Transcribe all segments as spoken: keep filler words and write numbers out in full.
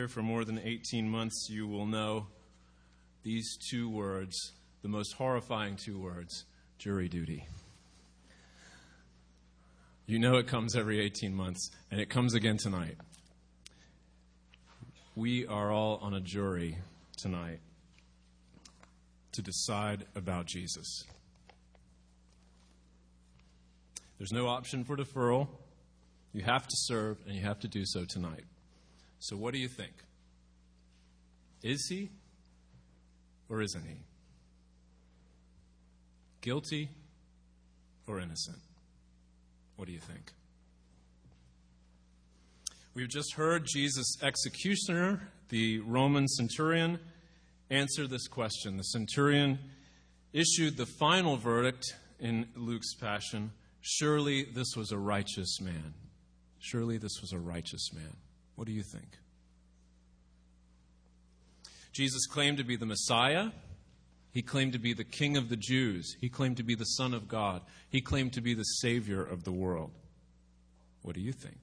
for more than eighteen months, you will know these two words, the most horrifying two words, jury duty. You know it comes every eighteen months, and it comes again tonight. We are all on a jury tonight to decide about Jesus. There's no option for deferral. You have to serve, and you have to do so tonight. So what do you think? Is he or isn't he? Guilty or innocent? What do you think? We've just heard Jesus' executioner, the Roman centurion, answer this question. The centurion issued the final verdict in Luke's Passion. Surely this was a righteous man. Surely this was a righteous man. What do you think? Jesus claimed to be the Messiah. He claimed to be the King of the Jews. He claimed to be the Son of God. He claimed to be the Savior of the world. What do you think?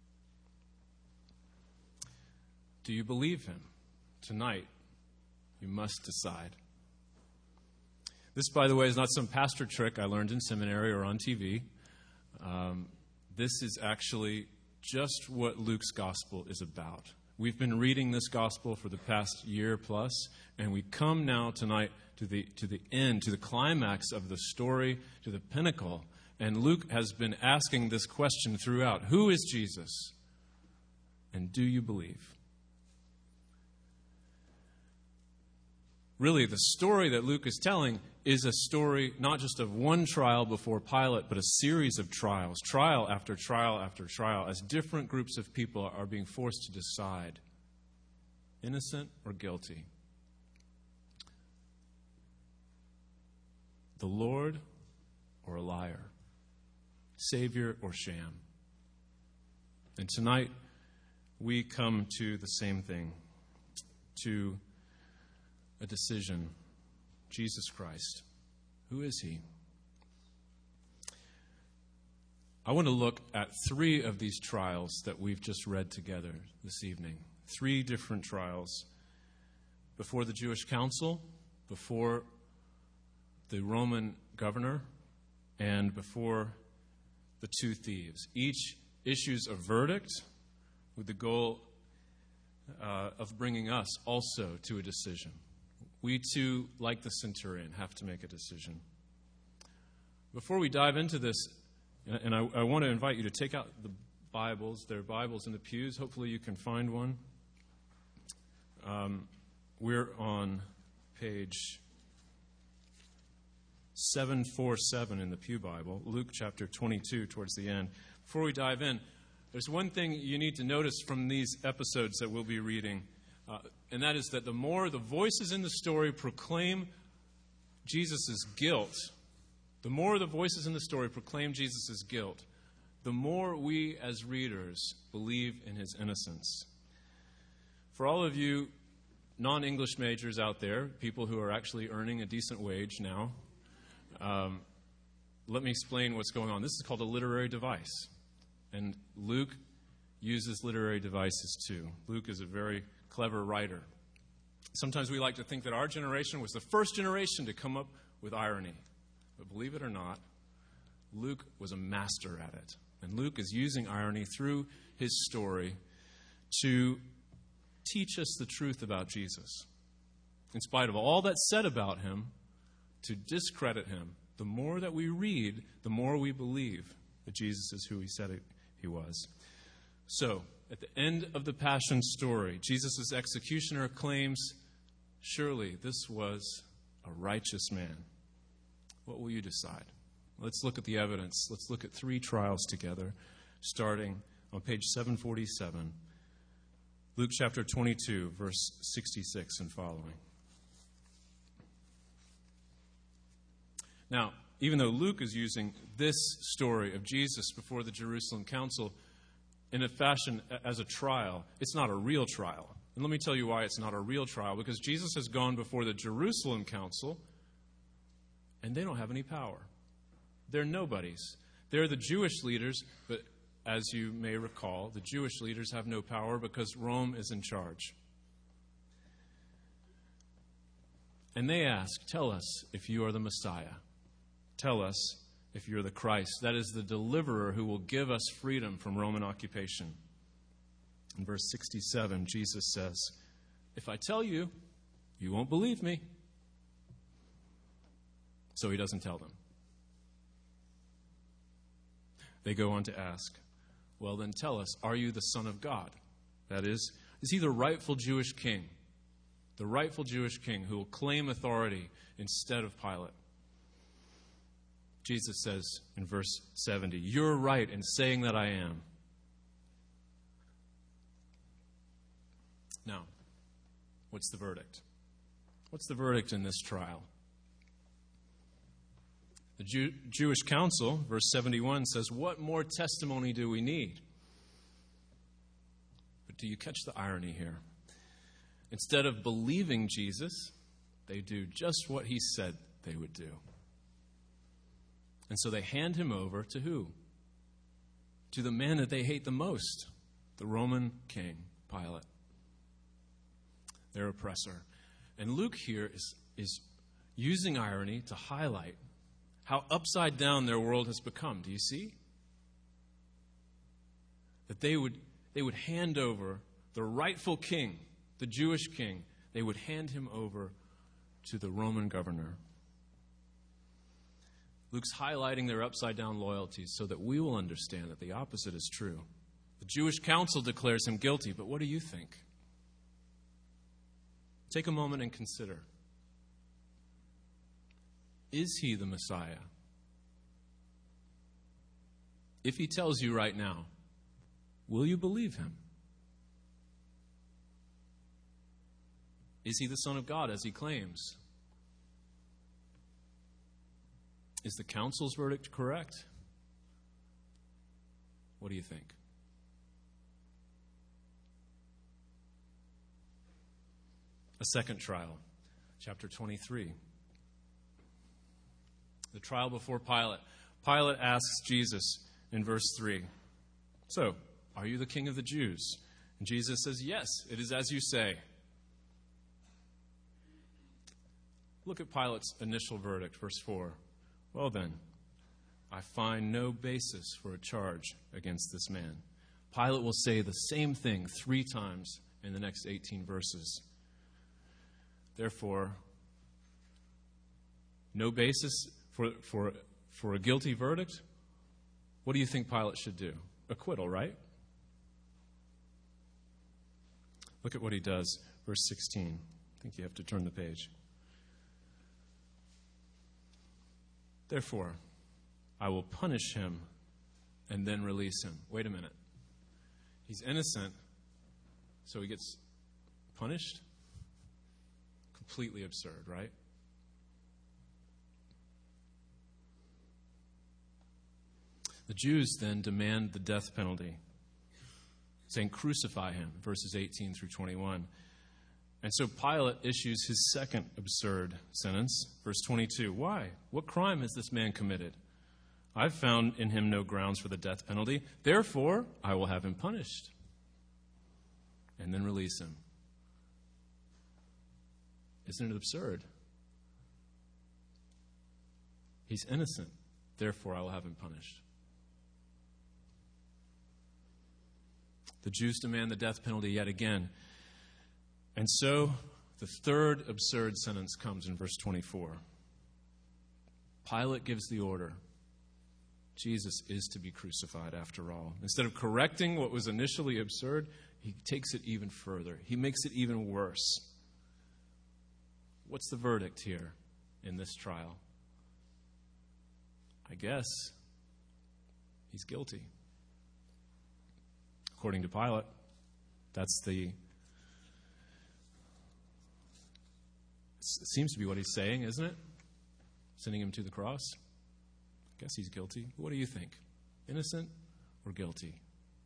Do you believe him? Tonight, you must decide. This, by the way, is not some pastor trick I learned in seminary or on T V. Um, this is actually just what Luke's gospel is about. We've been reading this gospel for the past year plus, and we come now tonight to the to the end, to the climax of the story, to the pinnacle. And Luke has been asking this question throughout. Who is Jesus? And do you believe? Really, the story that Luke is telling is a story not just of one trial before Pilate, but a series of trials, trial after trial after trial, as different groups of people are being forced to decide, innocent or guilty. The Lord or a liar, Savior or sham. And tonight, we come to the same thing, to a decision. Jesus Christ. Who is he? I want to look at three of these trials that we've just read together this evening. Three different trials. Before the Jewish council, before the Roman governor, and before the two thieves. Each issues a verdict with the goal uh, of bringing us also to a decision. We too, like the centurion, have to make a decision. Before we dive into this, and I, I want to invite you to take out the Bibles. There are Bibles in the pews. Hopefully you can find one. Um, we're on page seven forty-seven in the Pew Bible, Luke chapter twenty-two, towards the end. Before we dive in, there's one thing you need to notice from these episodes that we'll be reading. Uh, and that is that the more the voices in the story proclaim Jesus' guilt, the more the voices in the story proclaim Jesus' guilt, the more we as readers believe in his innocence. For all of you non-English majors out there, people who are actually earning a decent wage now, um, let me explain what's going on. This is called a literary device. And Luke uses literary devices too. Luke is a very clever writer. Sometimes we like to think that our generation was the first generation to come up with irony. But believe it or not, Luke was a master at it. And Luke is using irony through his story to teach us the truth about Jesus. In spite of all that's said about him, to discredit him, the more that we read, the more we believe that Jesus is who he said it, he was. So, at the end of the Passion story, Jesus' executioner claims, surely this was a righteous man. What will you decide? Let's look at the evidence. Let's look at three trials together, starting on page seven forty-seven, Luke chapter twenty-two, verse sixty-six and following. Now, even though Luke is using this story of Jesus before the Jerusalem council in a fashion as a trial, it's not a real trial. And let me tell you why it's not a real trial. Because Jesus has gone before the Jerusalem council, and they don't have any power. They're nobodies. They're the Jewish leaders, but as you may recall, the Jewish leaders have no power because Rome is in charge. And they ask, tell us if you are the Messiah. Tell us if you're the Christ. That is the deliverer who will give us freedom from Roman occupation. In verse sixty-seven, Jesus says, if I tell you, you won't believe me. So he doesn't tell them. They go on to ask, well then tell us, are you the Son of God? That is, is he the rightful Jewish king? The rightful Jewish king who will claim authority instead of Pilate. Jesus says in verse seventy, you're right in saying that I am. Now, what's the verdict? What's the verdict in this trial? The Jew, Jewish council, verse seventy-one, says, what more testimony do we need? But do you catch the irony here? Instead of believing Jesus, they do just what he said they would do. And so they hand him over to who? To the man that they hate the most, the Roman king, Pilate, their oppressor. And Luke here is, is using irony to highlight how upside down their world has become. Do you see? That they would, they would hand over the rightful king, the Jewish king, they would hand him over to the Roman governor. Luke's highlighting their upside-down loyalties so that we will understand that the opposite is true. The Jewish council declares him guilty, but what do you think? Take a moment and consider. Is he the Messiah? If he tells you right now, will you believe him? Is he the Son of God as he claims? Is the council's verdict correct? What do you think? A second trial, chapter twenty-three. The trial before Pilate. Pilate asks Jesus in verse three, so, are you the king of the Jews? And Jesus says, yes, it is as you say. Look at Pilate's initial verdict, verse four. Well then, I find no basis for a charge against this man. Pilate will say the same thing three times in the next eighteen verses. Therefore, no basis for, for, for a guilty verdict? What do you think Pilate should do? Acquittal, right? Look at what he does. Verse sixteen. I think you have to turn the page. Therefore, I will punish him and then release him. Wait a minute. He's innocent, so he gets punished? Completely absurd, right? The Jews then demand the death penalty, saying, crucify him, verses eighteen through twenty-one. And so Pilate issues his second absurd sentence, verse twenty-two. Why? What crime has this man committed? I've found in him no grounds for the death penalty. Therefore, I will have him punished and then release him. Isn't it absurd? He's innocent. Therefore, I will have him punished. The Jews demand the death penalty yet again. And so, the third absurd sentence comes in verse twenty-four. Pilate gives the order. Jesus is to be crucified after all. Instead of correcting what was initially absurd, he takes it even further. He makes it even worse. What's the verdict here in this trial? I guess he's guilty. According to Pilate, that's the It seems to be what he's saying, isn't it? Sending him to the cross. I guess he's guilty. What do you think? Innocent or guilty?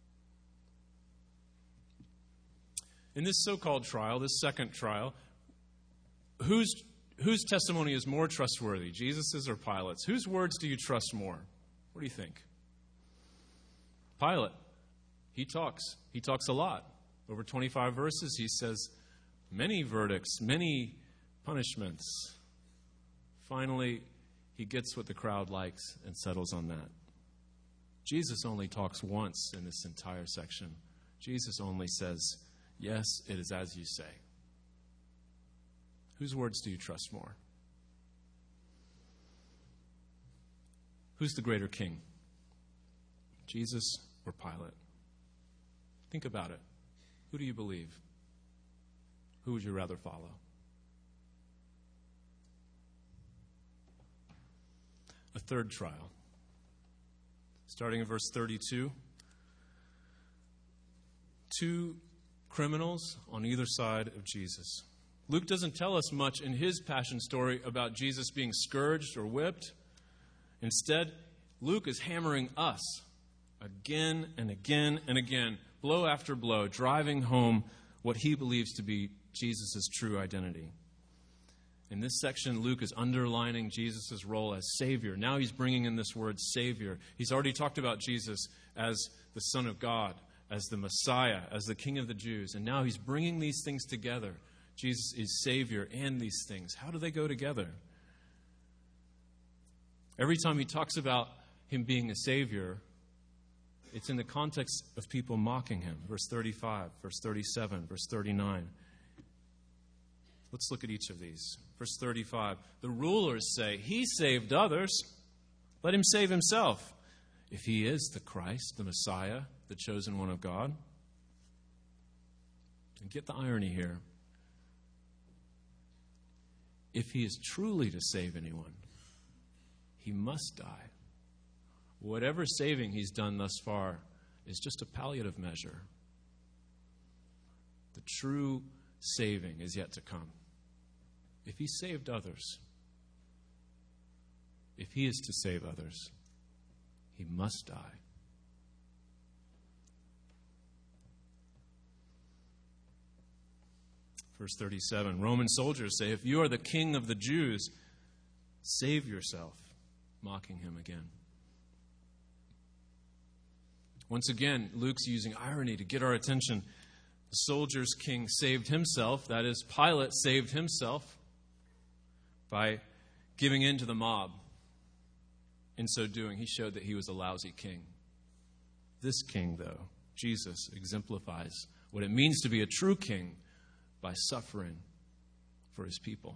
In this so-called trial, this second trial, whose, whose testimony is more trustworthy, Jesus's or Pilate's? Whose words do you trust more? What do you think? Pilate, he talks. He talks a lot. Over twenty-five verses, he says many verdicts, many punishments. Finally, he gets what the crowd likes and settles on that. Jesus only talks once in this entire section. Jesus only says, yes, it is as you say. Whose words do you trust more? Who's the greater king? Jesus or Pilate? Think about it. Who do you believe? Who would you rather follow? A third trial. Starting in verse thirty-two. Two criminals on either side of Jesus. Luke doesn't tell us much in his passion story about Jesus being scourged or whipped. Instead, Luke is hammering us again and again and again, blow after blow, driving home what he believes to be Jesus' true identity. In this section, Luke is underlining Jesus' role as Savior. Now he's bringing in this word Savior. He's already talked about Jesus as the Son of God, as the Messiah, as the King of the Jews. And now he's bringing these things together. Jesus is Savior and these things. How do they go together? Every time he talks about him being a Savior, it's in the context of people mocking him. Verse thirty-five, verse thirty-seven, verse thirty-nine. Let's look at each of these. Verse thirty-five, the rulers say, he saved others. Let him save himself. If he is the Christ, the Messiah, the chosen one of God. And get the irony here. If he is truly to save anyone, he must die. Whatever saving he's done thus far is just a palliative measure. The true saving is yet to come. If he saved others, if he is to save others, he must die. Verse thirty-seven, Roman soldiers say, if you are the king of the Jews, save yourself, mocking him again. Once again, Luke's using irony to get our attention. The soldiers' king saved himself, that is, Pilate saved himself by giving in to the mob. In so doing, he showed that he was a lousy king. This king, though, Jesus, exemplifies what it means to be a true king by suffering for his people.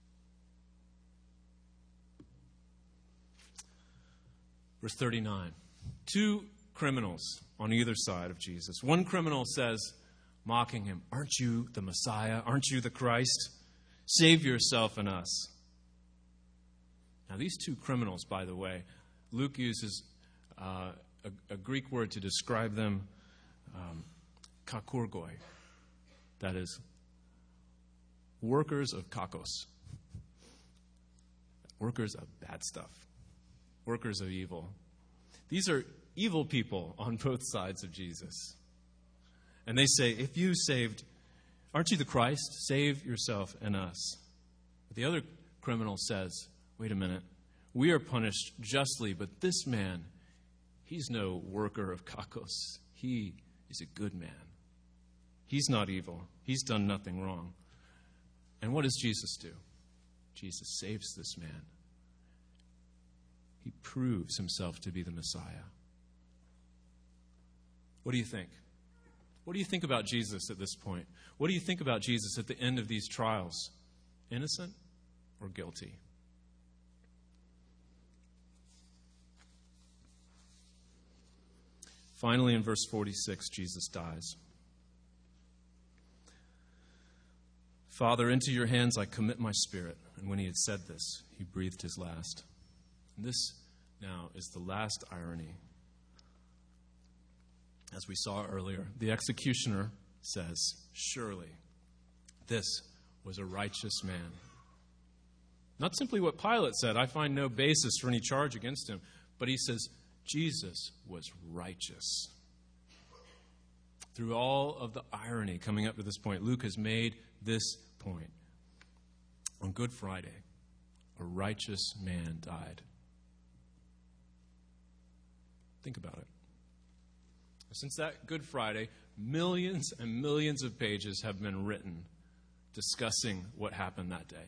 Verse thirty-nine. Two criminals on either side of Jesus. One criminal says, mocking him, aren't you the Messiah? Aren't you the Christ? Save yourself and us. Now, these two criminals, by the way, Luke uses uh, a, a Greek word to describe them, um, kakurgoi. That is, workers of kakos. Workers of bad stuff. Workers of evil. These are evil people on both sides of Jesus. And they say, if you saved, aren't you the Christ? Save yourself and us. But the other criminal says, wait a minute, we are punished justly, but this man, he's no worker of kakos. He is a good man. He's not evil. He's done nothing wrong. And what does Jesus do? Jesus saves this man. He proves himself to be the Messiah. What do you think? What do you think about Jesus at this point? What do you think about Jesus at the end of these trials? Innocent or guilty? Finally, in verse forty-six, Jesus dies. Father, into your hands I commit my spirit. And when he had said this, he breathed his last. And this now is the last irony. As we saw earlier, the executioner says, surely this was a righteous man. Not simply what Pilate said, I find no basis for any charge against him, but he says, Jesus was righteous. Through all of the irony coming up to this point, Luke has made this point. On Good Friday, a righteous man died. Think about it. Since that Good Friday, millions and millions of pages have been written discussing what happened that day.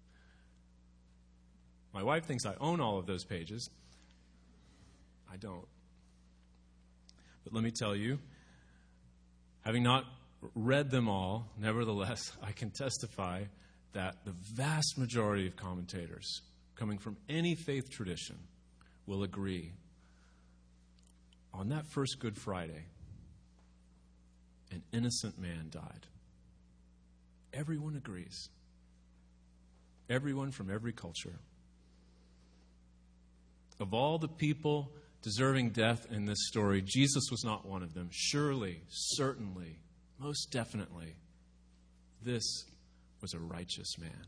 My wife thinks I own all of those pages. I don't. But let me tell you, having not read them all, nevertheless, I can testify that the vast majority of commentators coming from any faith tradition will agree on that first Good Friday, an innocent man died. Everyone agrees. Everyone from every culture. Of all the people deserving death in this story, Jesus was not one of them. Surely, certainly, most definitely, this was a righteous man.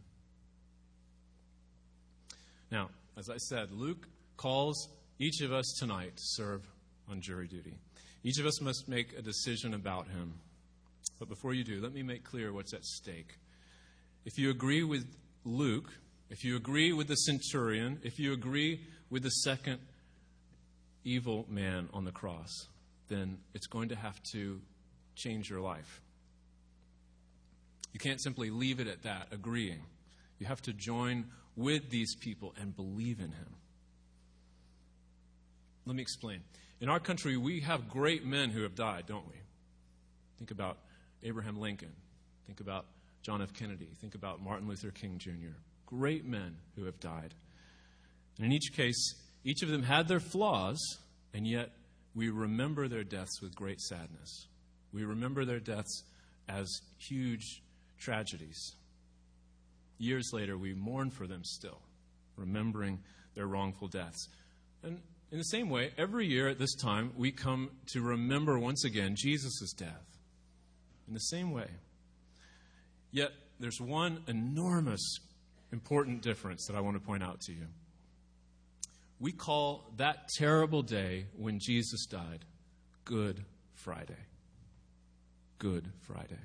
Now, as I said, Luke calls each of us tonight to serve on jury duty. Each of us must make a decision about him. But before you do, let me make clear what's at stake. If you agree with Luke, if you agree with the centurion, if you agree with the second evil man on the cross, then it's going to have to change your life. You can't simply leave it at that, agreeing. You have to join with these people and believe in him. Let me explain. In our country, we have great men who have died, don't we? Think about Abraham Lincoln. Think about John F. Kennedy. Think about Martin Luther King Junior Great men who have died. And in each case, each of them had their flaws, and yet we remember their deaths with great sadness. We remember their deaths as huge tragedies. Years later, we mourn for them still, remembering their wrongful deaths. And in the same way, every year at this time, we come to remember once again Jesus' death. In the same way. Yet, there's one enormous, important difference that I want to point out to you. We call that terrible day when Jesus died Good Friday. Good Friday.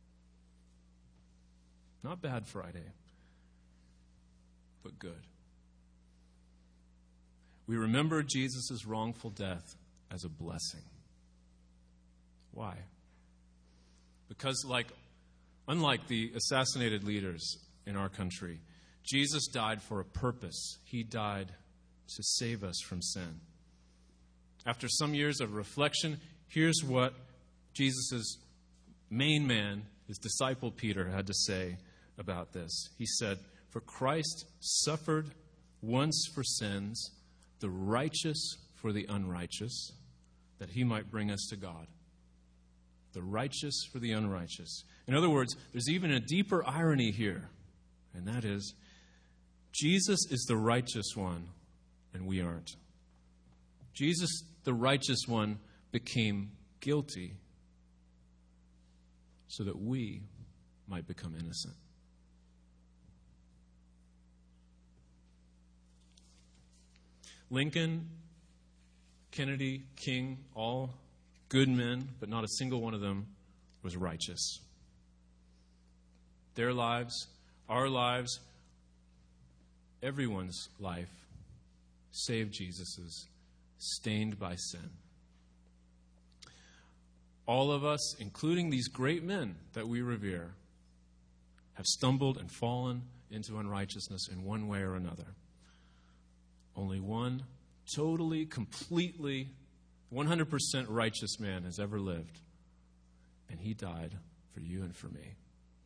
Not Bad Friday, but good. We remember Jesus' wrongful death as a blessing. Why? Because like, unlike the assassinated leaders in our country, Jesus died for a purpose. He died to save us from sin. After some years of reflection, here's what Jesus' main man, his disciple Peter, had to say about this. He said, "For Christ suffered once for sins, the righteous for the unrighteous, that he might bring us to God." The righteous for the unrighteous. In other words, there's even a deeper irony here, and that is, Jesus is the righteous one, and we aren't. Jesus, the righteous one, became guilty so that we might become innocent. Lincoln, Kennedy, King, all good men, but not a single one of them was righteous. Their lives, our lives, everyone's life, save Jesus's, stained by sin. All of us, including these great men that we revere, have stumbled and fallen into unrighteousness in one way or another. Only one totally, completely, one hundred percent righteous man has ever lived, and he died for you and for me.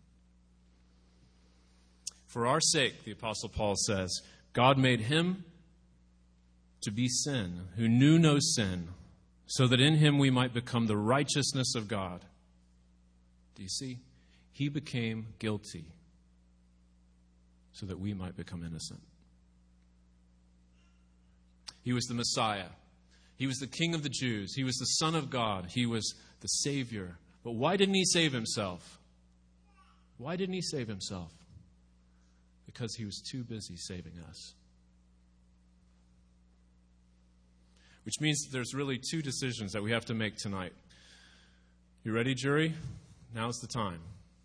For our sake, the Apostle Paul says, God made him to be sin, who knew no sin, so that in him we might become the righteousness of God. Do you see? He became guilty so that we might become innocent. He was the Messiah. He was the King of the Jews. He was the Son of God. He was the Savior. But why didn't he save himself? Why didn't he save himself? Because he was too busy saving us. Which means there's really two decisions that we have to make tonight. You ready, jury? Now's the time.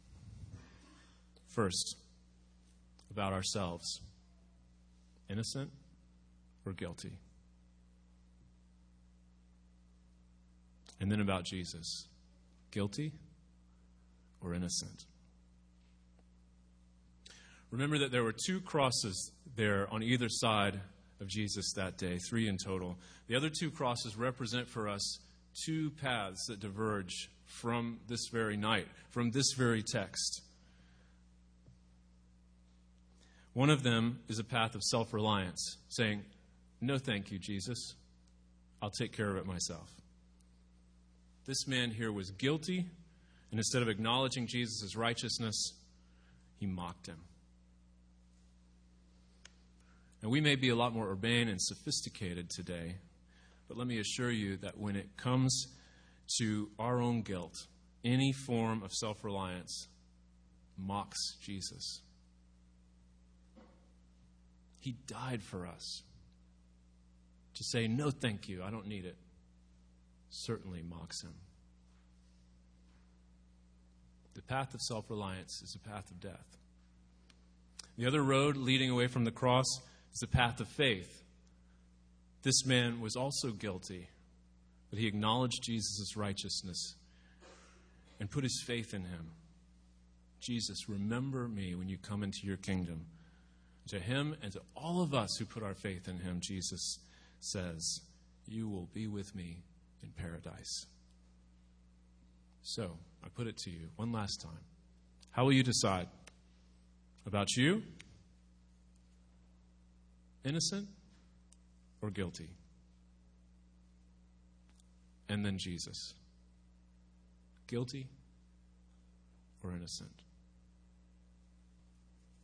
First, about ourselves. Innocent or guilty? And then about Jesus. Guilty or innocent? Remember that there were two crosses there on either side of Jesus that day, three in total. The other two crosses represent for us two paths that diverge from this very night, from this very text. One of them is a path of self-reliance, saying, "No, thank you, Jesus. I'll take care of it myself." This man here was guilty, and instead of acknowledging Jesus' righteousness, he mocked him. And we may be a lot more urbane and sophisticated today, but let me assure you that when it comes to our own guilt, any form of self-reliance mocks Jesus. He died for us. To say, "No, thank you, I don't need it," certainly mocks him. The path of self-reliance is a path of death. The other road leading away from the cross is the path of faith. This man was also guilty, but he acknowledged Jesus' righteousness and put his faith in him. Jesus, remember me when you come into your kingdom. To him and to all of us who put our faith in him, Jesus says, "You will be with me in paradise." So, I put it to you one last time. How will you decide? About you? Innocent or guilty? And then Jesus. Guilty or innocent?